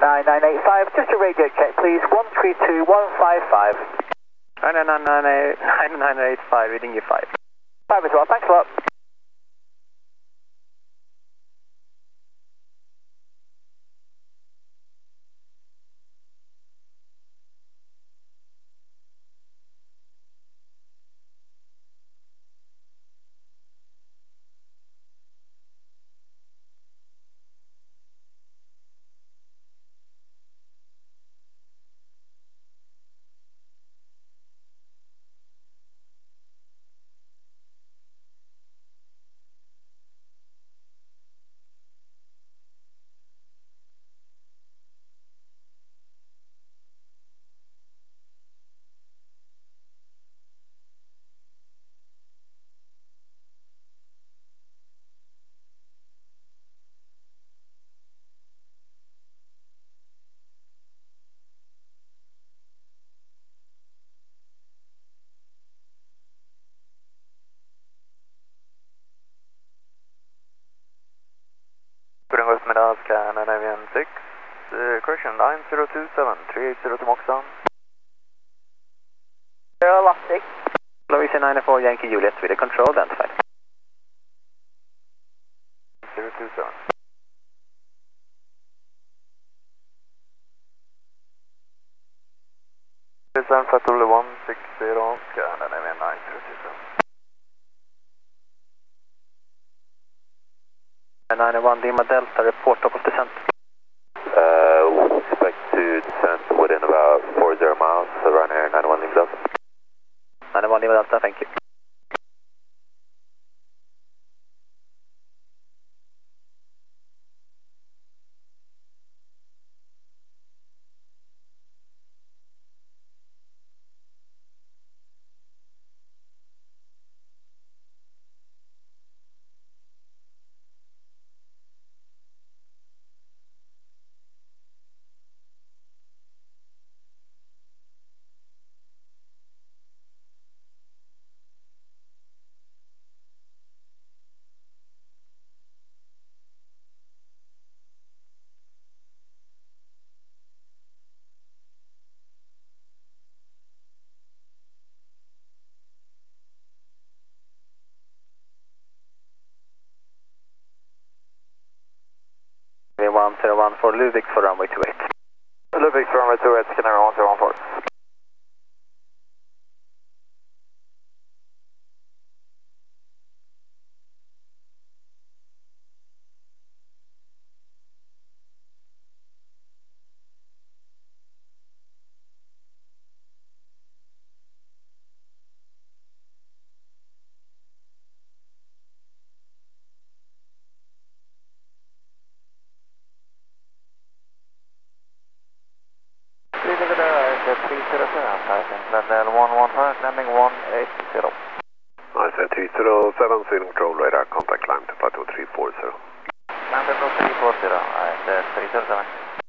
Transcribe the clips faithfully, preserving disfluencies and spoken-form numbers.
nine nine eight five, just a radio check please, one three two one five five. nine nine nine eight five, reading you five. five as well, thanks a lot. Goedemiddag, Scan nine one six, uh, correction nine zero two seven, three eight zero to Moxon. zero last six. Louisa nine four Yankee Juliet with a control identified. zero two seven. San Fatula one six zero, Scan nine zero two seven. nine one Lima Delta, report top of descent. Uh, expect to descend within about four zero miles, so run here nine one Lima Delta. nine one Lima Delta, thank you. one zero one for Lubick for runway two eight. Lubick for runway two eight, Scanner one zero one four. Level one one five, landing one eight zero. I said three zero seven, signal control radar, contact climb to plateau three four zero. Climb to three four zero, I said three zero seven.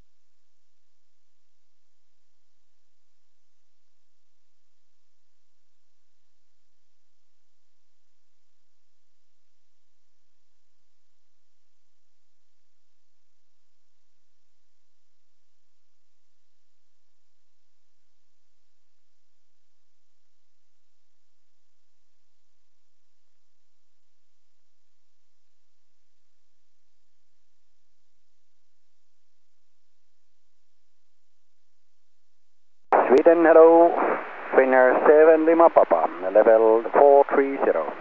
Sweden, hello. Winner seven Lima Papa, level four three zero.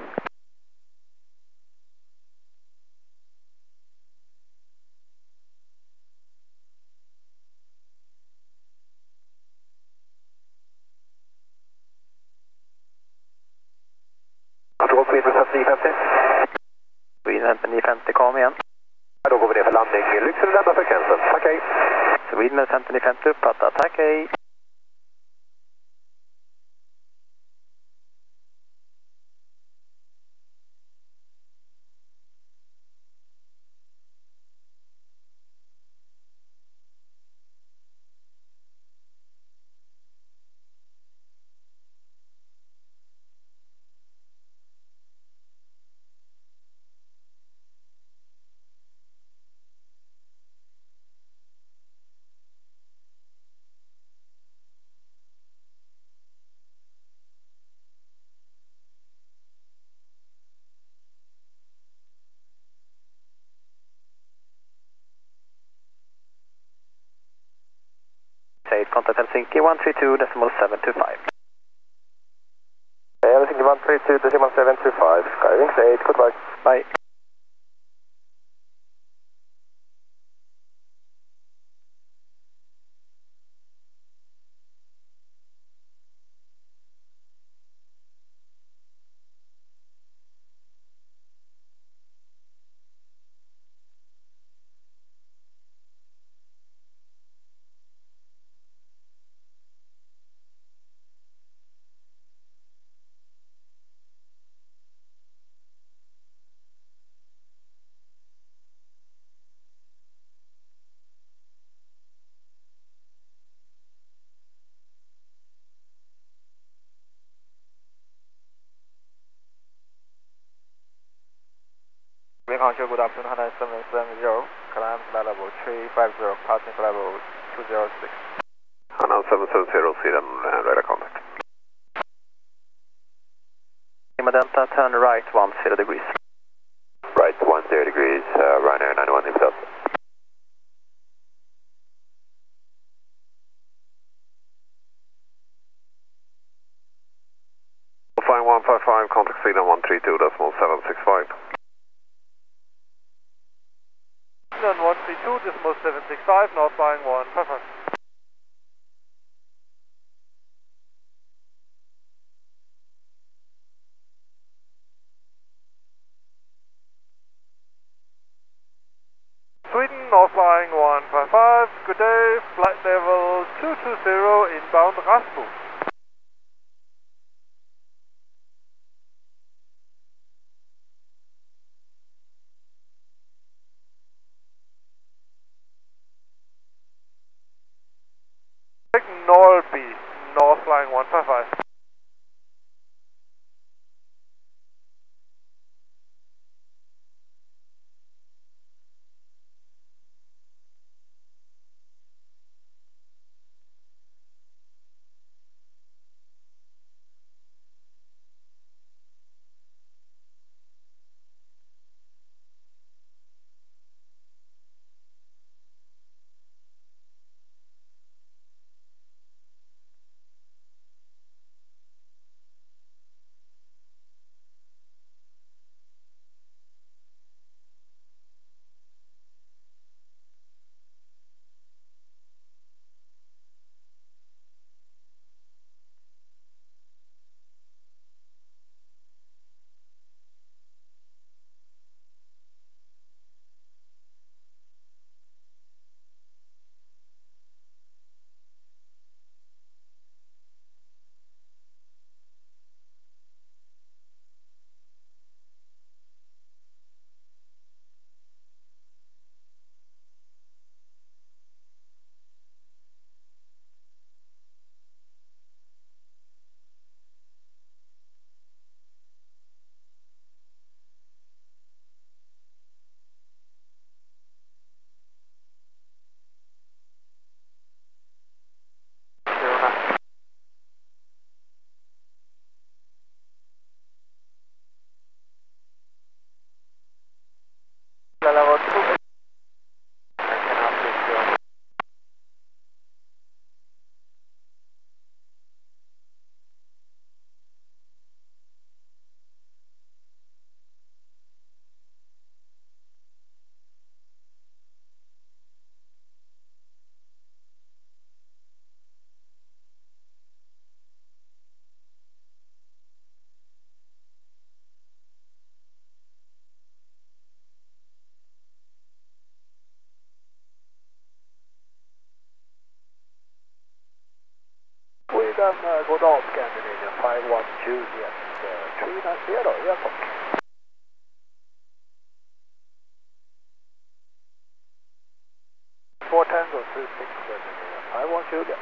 Control Sweden nio femtio. Sweden nio femtio, kom igen. Då går vi ner för landning. Lycksele lämna frekvensen. Tack hej. Sweden nio femtio, uppfattat. Tack hej. Delta Helsinki one three two decimal seven two five. Helsinki one three two decimal seven two five, Skywings eight, goodbye. Bye. Control, good afternoon, one seven seven zero, climb level three five zero, passing level two zero six. one seven seven zero, Sweden, uh, radar contact. Lima Delta, turn right one zero degrees. Right one zero degrees, uh, Ryanair ninety-one himself. Flying one five five, contact Sweden one three two decimal seven six five. one three two decimal seven six five, north flying one five five. Sweden, north flying one five five, good day, flight level two two zero, inbound Rasmus. Norby, north flying one five five. Level two. Sweden, uh, god dag Scandinavian five one Juliet, uh, three nine zero, airport. four Tango three six Scandinavian five one Juliet.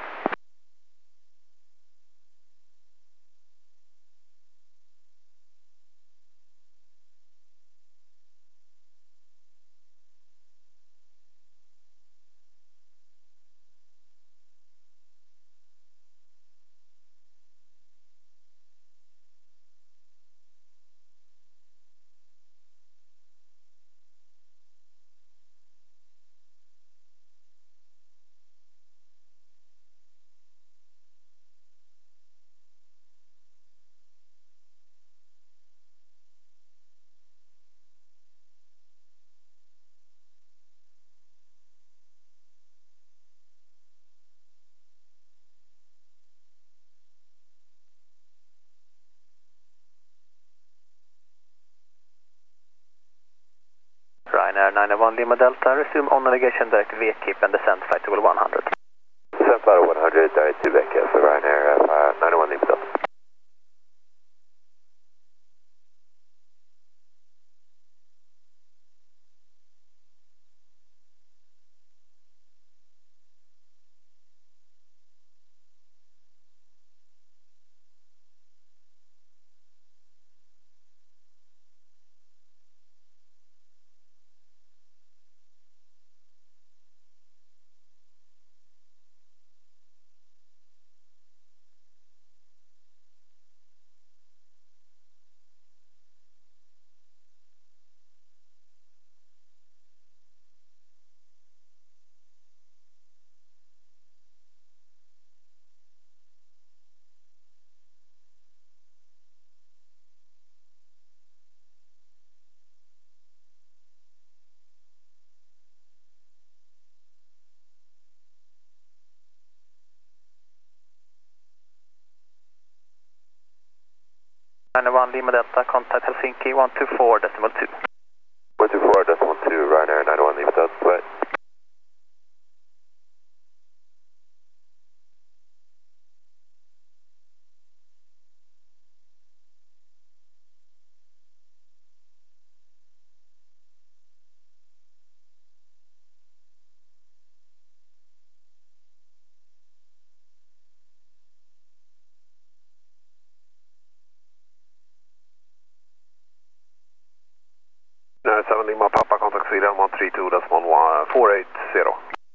Ryanair nine one Lima Delta, resume on navigation direct V keep and descend flight to one hundred. Descent flight one hundred, direct to Vecchia, so Ryanair uh, nine one Lima Delta. nine one Lima Delta, contact Helsinki one two four decimal two. one two four decimal two, Ryanair nine one Lima Delta, flight. nine seven Lima Papa, contact Sweden one three two decimal four eight zero.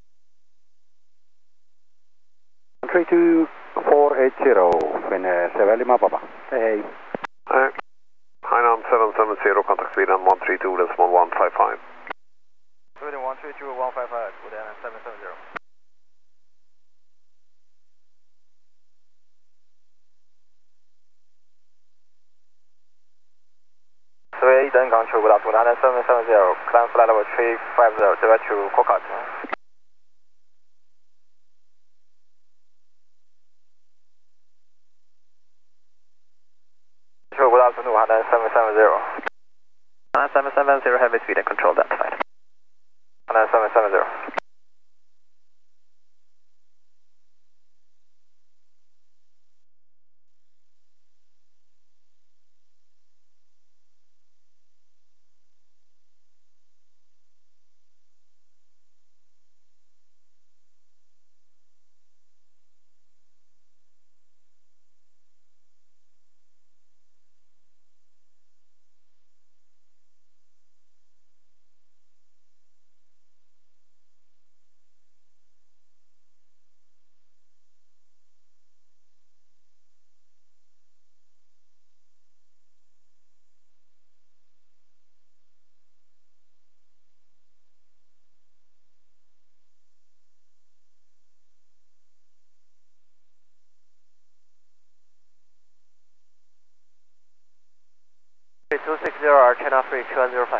one three two four eight zero, Finnair seven Lima Papa. Hey, hey. Hi. Hainan seven seven zero, contact Sweden one three two decimal one five five. Sweden one three two one five five, with N seven seven zero. Sweden control, good afternoon, N seven seven zero, climb flight level three five zero, direct to Kokot. Good afternoon, N seven seven zero. N seven seven zero, heavy Sweden control that side. N seven seven zero. two six zero, China three two one zero five.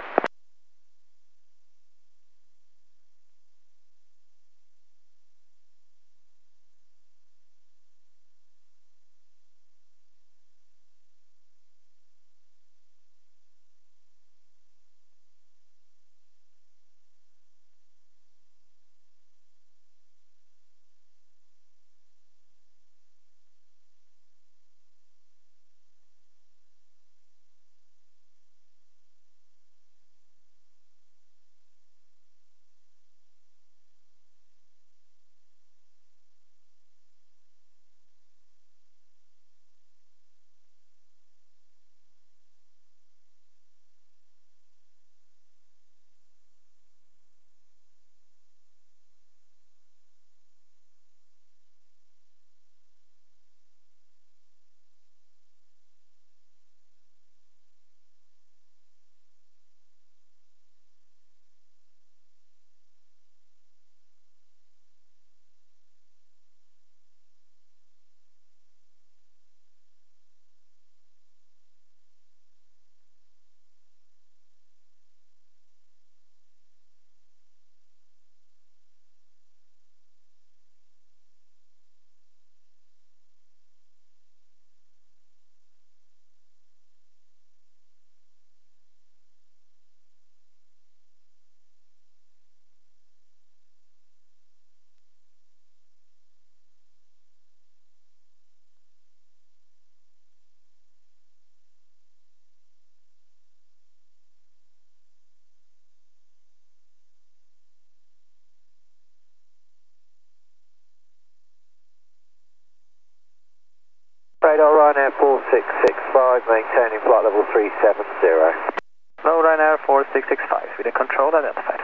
maintaining flight level three seven zero. Low Ryanair four six six five, Sweden control identified.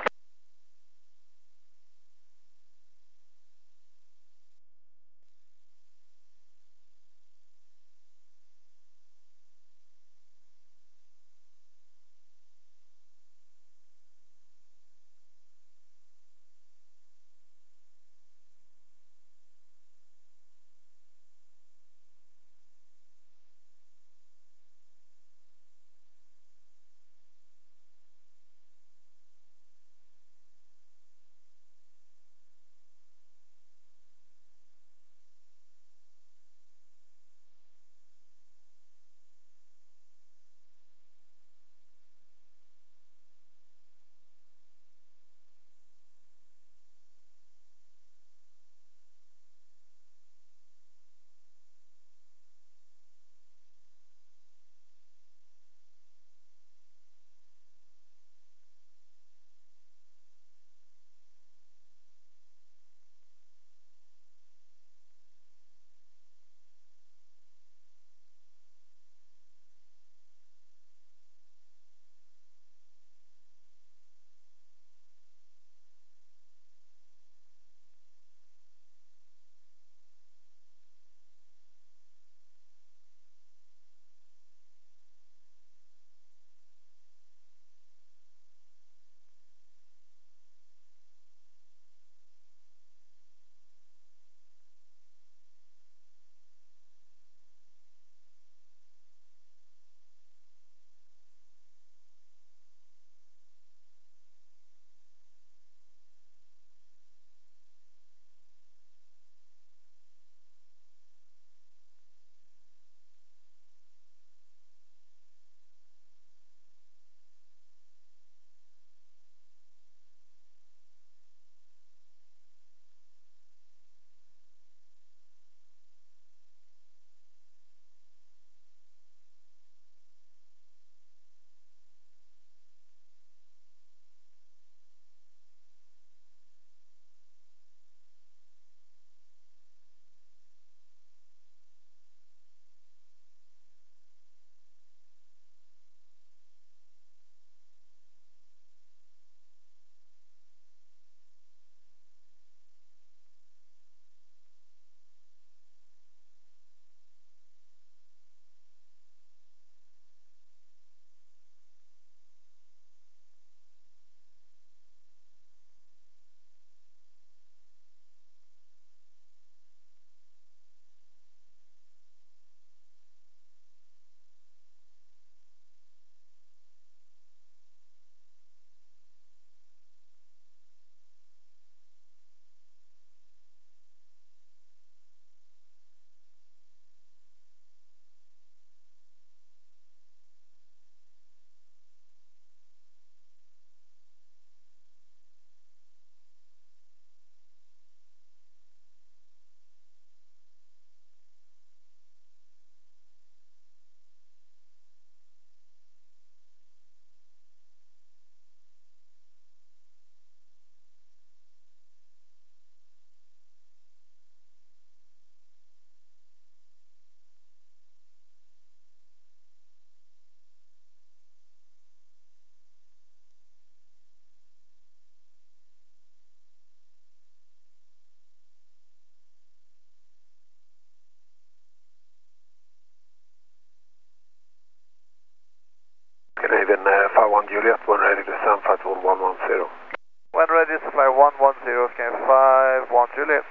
Canadian uh, five one Juliet, when ready to descend, flight level one one zero. When ready to fly one one zero, scan five one Juliet.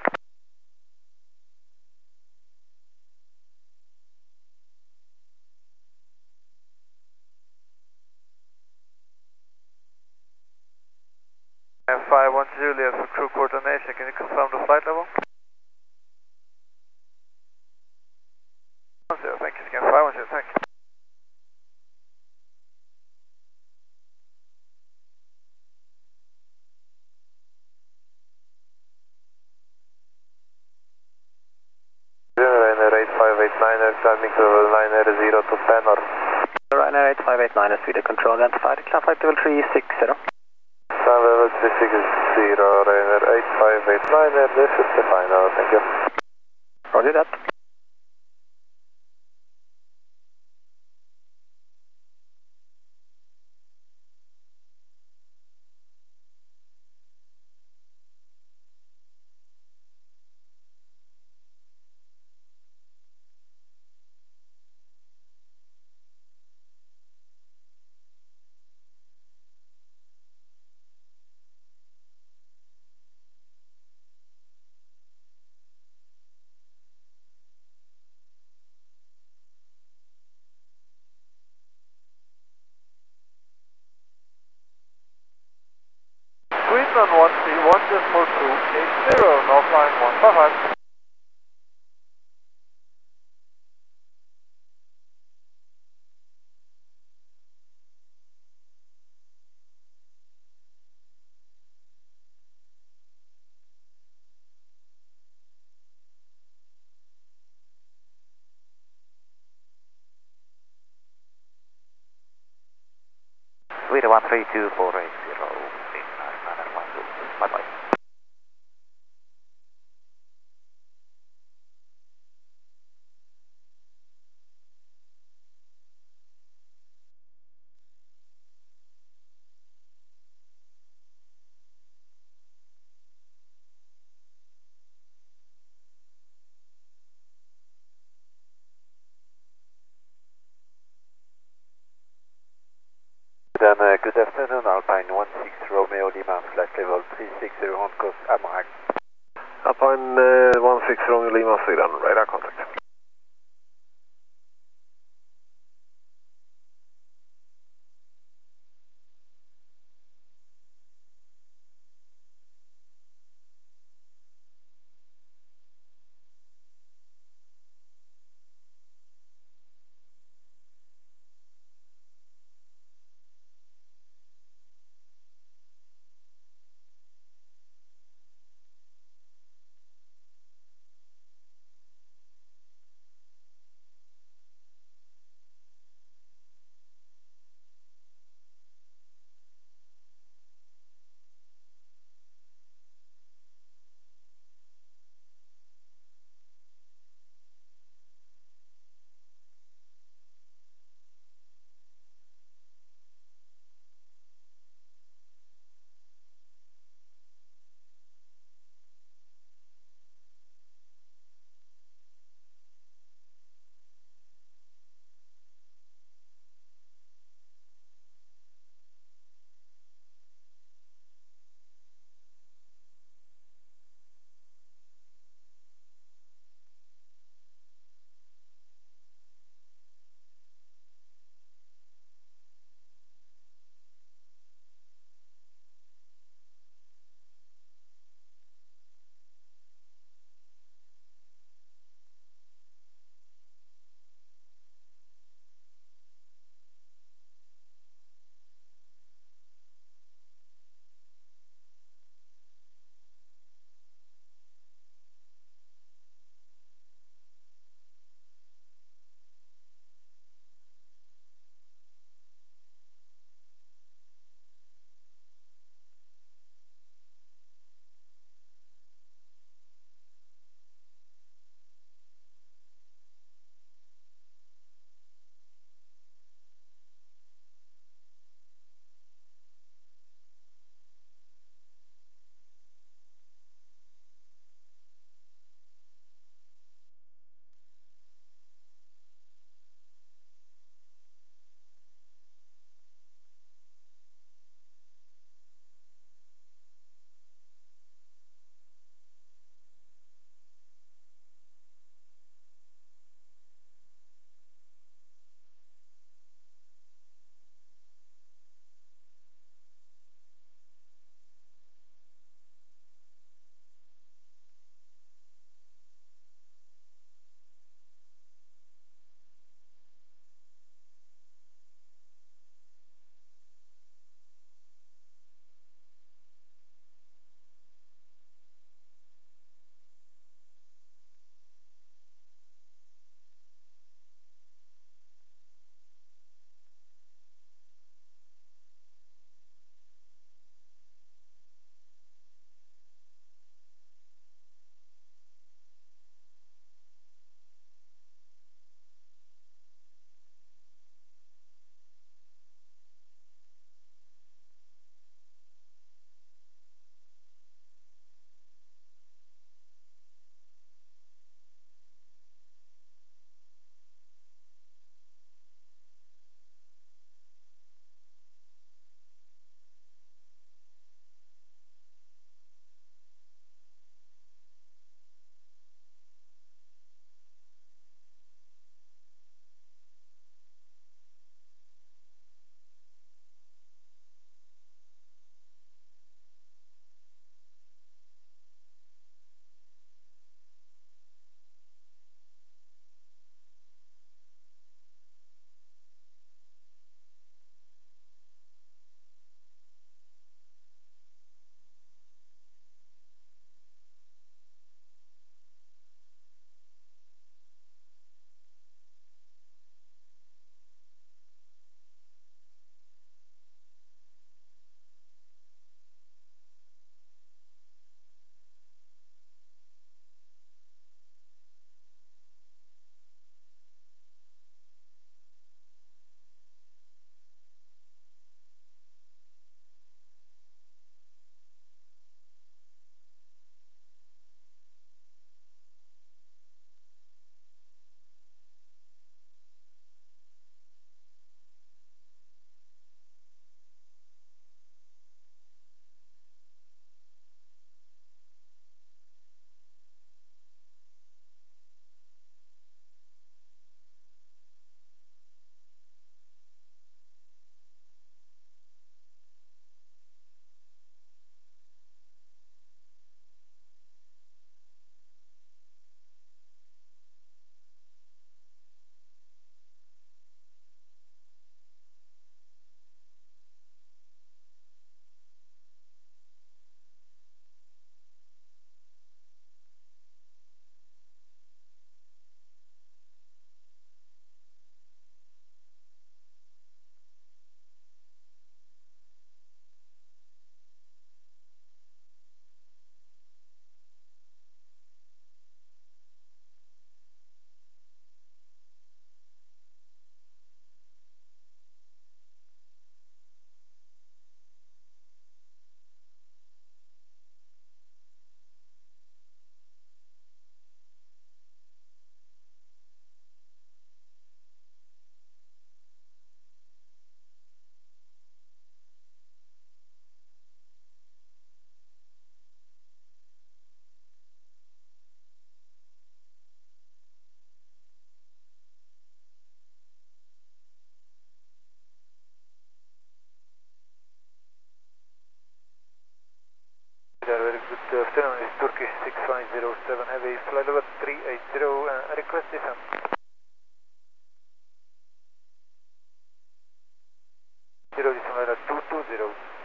five one Juliet for crew coordination, can you confirm the flight level? one zero, thank you, scan five one zero, thank you. Ryanair eight five eight nine, climbing to level nine zero to ten or... Ryanair eight five eight nine, Sweden control identified, climb flight level three six zero. Climb level three six zero, Ryanair eight five eight nine, this is the final, thank you. Roger that. eight zero, North line one five five. Sweden one three two four eight zero, nine one two, bye bye. Then uh, good afternoon, Alpine one six Romeo Lima, flight level three six zero on course Amarak. Alpine uh, one six Romeo Lima, Sweden, radar contact.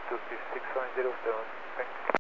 two six six one zero seven. Thank you.